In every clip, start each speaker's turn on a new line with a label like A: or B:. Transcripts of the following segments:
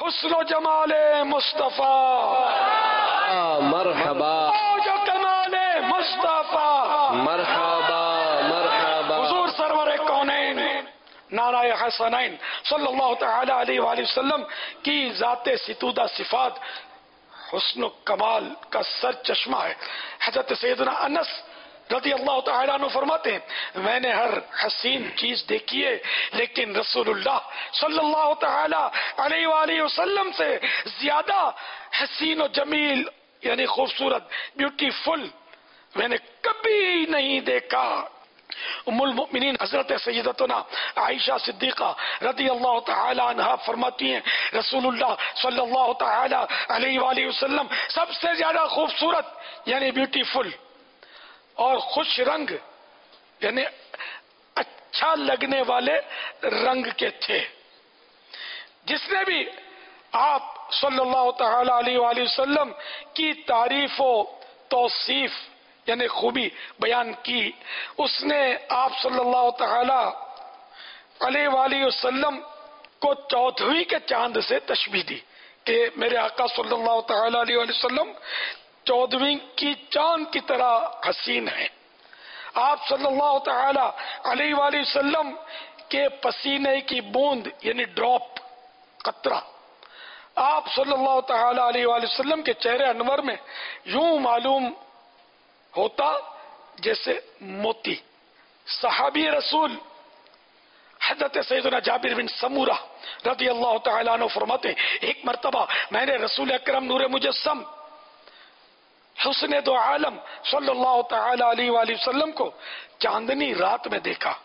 A: حسن و جمال مصطفیٰ،
B: مرحبا
A: اوج و کمال مصطفیٰ،
B: مرحبا مرحبا
A: حضور سرور کونین نعرہ حسنین صلی اللہ تعالی علیہ وآلہ وسلم کی ذات ستودہ صفات حسن و کمال کا سر چشمہ ہے۔ حضرت سیدنا انس رضی اللہ تعالیٰ عنہ فرماتے ہیں میں نے ہر حسین چیز دیکھی ہے لیکن رسول اللہ صلی اللہ تعالیٰ علیہ وآلہ وسلم سے زیادہ حسین و جمیل یعنی خوبصورت بیوٹیفل میں نے کبھی نہیں دیکھا۔ ام المؤمنین حضرت سیدتنا عائشہ صدیقہ رضی اللہ تعالی عنہا فرماتی ہیں رسول اللہ صلی اللہ تعالی علیہ وآلہ وسلم سب سے زیادہ خوبصورت یعنی بیوٹیفل اور خوش رنگ یعنی اچھا لگنے والے رنگ کے تھے۔ جس نے بھی آپ صلی اللہ تعالی علیہ وآلہ وسلم کی تعریف و توصیف یعنی خوبی بیان کی اس نے آپ صلی اللہ تعالی علیہ وآلہ وسلم کو چودھویں کے چاند سے تشبیہ دی کہ میرے آقا صلی اللہ تعالی علیہ وآلہ وسلم چودھویں کی چاند کی طرح حسین ہیں۔ آپ صلی اللہ تعالی علیہ وآلہ وسلم کے پسینے کی بوند یعنی ڈراپ قطرہ آپ صلی اللہ تعالی علیہ وآلہ وسلم کے چہرے انور میں یوں معلوم ہوتا جیسے موتی۔ صحابی رسول حضرت سیدنا جابر بن سمورہ رضی اللہ تعالیٰ عنہ فرماتے ہیں ایک مرتبہ میں نے رسول اکرم نور مجسم حسن دو عالم صلی اللہ تعالی علیہ وآلہ وسلم کو چاندنی رات میں دیکھا۔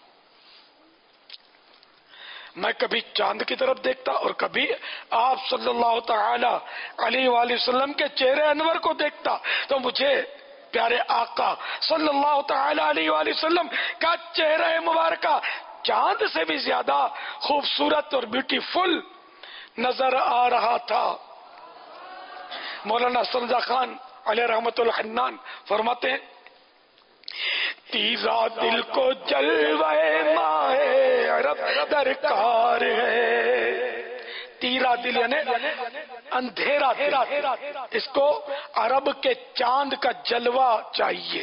A: میں کبھی چاند کی طرف دیکھتا اور کبھی آپ صلی اللہ تعالی علیہ وآلہ وسلم کے چہرے انور کو دیکھتا تو مجھے پیارے آقا صلی اللہ تعالی علیہ وآلہ وسلم کا چہرہ مبارکہ چاند سے بھی زیادہ خوبصورت اور بیوٹیفل نظر آ رہا تھا۔ مولانا سمزہ خان علیہ رحمت الحنان فرماتے ہیں تیرا دل کو جلوے ماہ عرب درکار ہے۔ تیرا دل یعنی اندھیرا دل، اس کو عرب کے چاند کا جلوہ چاہیے۔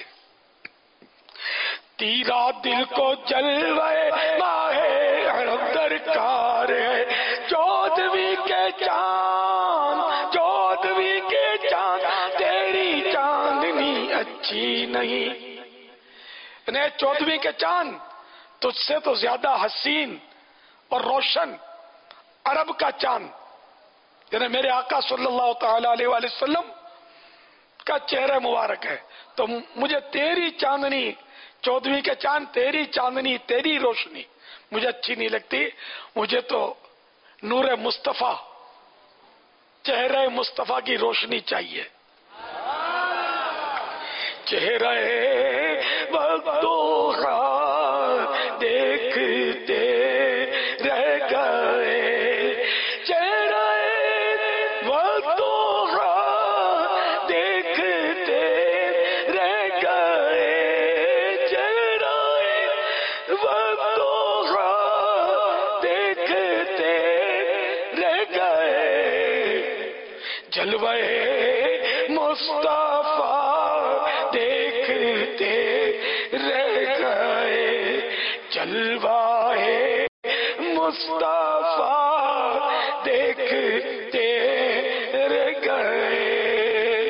A: تیرا دل کو جلوے ماہ عرب درکار ہے، چودھویں کے چاند چودھویں کے چاند تیری چاندنی اچھی نہیں۔ چودھویں کے چاند تجھ سے تو زیادہ حسین اور روشن عرب کا چاند یعنی میرے آقا صلی اللہ تعالی علیہ وآلہ وسلم کا چہرہ مبارک ہے، تو مجھے تیری چاندنی چودھویں کے چاند تیری چاندنی تیری روشنی مجھے اچھی نہیں لگتی، مجھے تو نور مصطفیٰ چہرہ مصطفیٰ کی روشنی چاہیے۔ چہرہ وقت و حال دیکھتے رہ گئے، چہرہ وقت و حال دیکھتے رہ گئے، چہرہ وقت و حال دیکھتے رہ گئے، جلوہ مصطفیٰ دیکھتے رہ گئے، جلوہ مصطفیٰ دیکھتے رہ گئے۔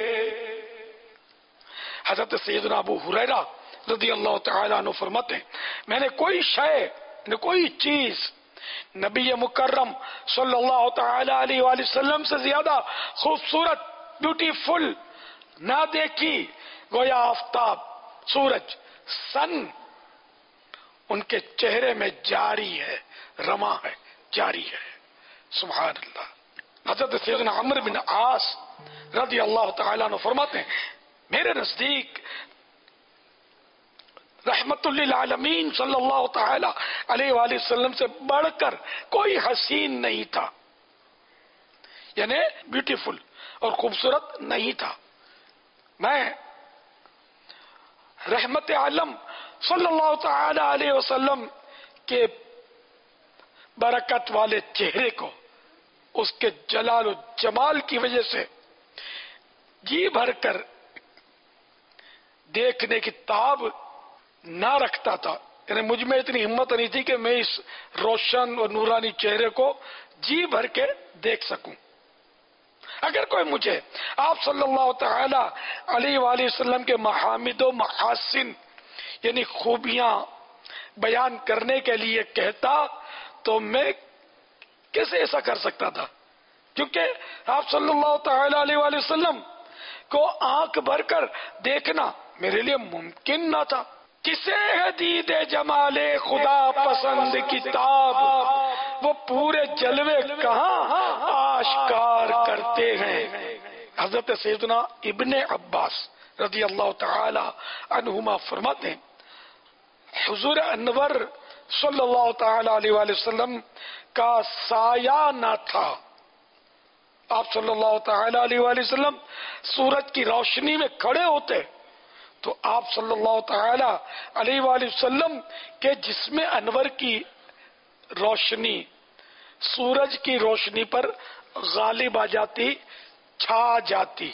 A: حضرت سیدنا ابو ہریرہ رضی اللہ تعالیٰ عنہ فرماتے ہیں میں نے کوئی شے کوئی چیز نبی مکرم صلی اللہ تعالی علیہ وآلہ وسلم سے زیادہ خوبصورت بیوٹیفل نہ دیکھی، گویا آفتاب سورج سن ان کے چہرے میں جاری ہے، رما ہے، جاری ہے۔ سبحان اللہ۔ حضرت سیدنا عمرو بن عاص رضی اللہ تعالیٰ عنہ فرماتے ہیں میرے نزدیک رحمت للعالمین صلی اللہ تعالی علیہ وآلہ وسلم سے بڑھ کر کوئی حسین نہیں تھا، یعنی بیوٹیفل اور خوبصورت نہیں تھا۔ میں رحمت عالم صلی اللہ تعالی علیہ وسلم کے برکت والے چہرے کو اس کے جلال و جمال کی وجہ سے جی بھر کر دیکھنے کی تاب نہ رکھتا تھا. یعنی مجھ میں اتنی ہمت نہیں تھی کہ میں اس روشن اور نورانی چہرے کو جی بھر کے دیکھ سکوں. اگر کوئی مجھے آپ صلی اللہ تعالی علیہ وآلہ وسلم کے محامد و محاسن یعنی خوبیاں بیان کرنے کے لیے کہتا تو میں کیسے ایسا کر سکتا تھا؟ کیونکہ آپ صلی اللہ تعالی علیہ وآلہ وسلم کو آنکھ بھر کر دیکھنا میرے لیے ممکن نہ تھا. کسے ہے دید جمال خدا پسند کتاب، وہ پورے جلوے کہاں آشکار کرتے ہیں. حضرت سیدنا ابن عباس رضی اللہ تعالی عنہما فرماتے ہیں حضور انور صلی اللہ تعالی علیہ وآلہ وسلم کا سایہ نہ تھا. آپ صلی اللہ تعالی علیہ وآلہ وسلم سورج کی روشنی میں کھڑے ہوتے تو آپ صلی اللہ تعالی علیہ وآلہ وسلم کے جسم انور کی روشنی سورج کی روشنی پر غالب آ جاتی، چھا جاتی.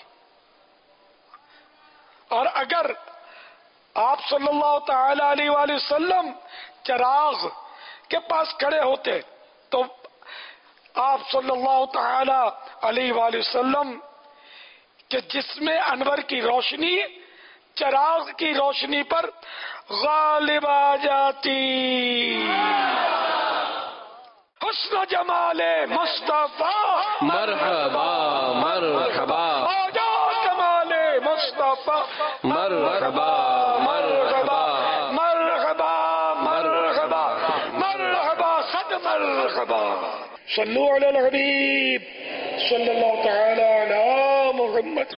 A: اور اگر آپ صلی اللہ تعالی علیہ وآلہ وسلم چراغ کے پاس کھڑے ہوتے تو آپ صلی اللہ تعالی علیہ وآلہ وسلم کے جسم انور کی روشنی چراغ کی روشنی پر غالب آ جاتی. حسن جمال مصطفیٰ
B: مرحبا مرحبا
A: جمال مصطفیٰ
B: مرحبا مرحبا
A: مرحبا مرحبا مرحبا صد مرحبا. صلو علی الحبیب صلی اللہ تعالی علی محمد.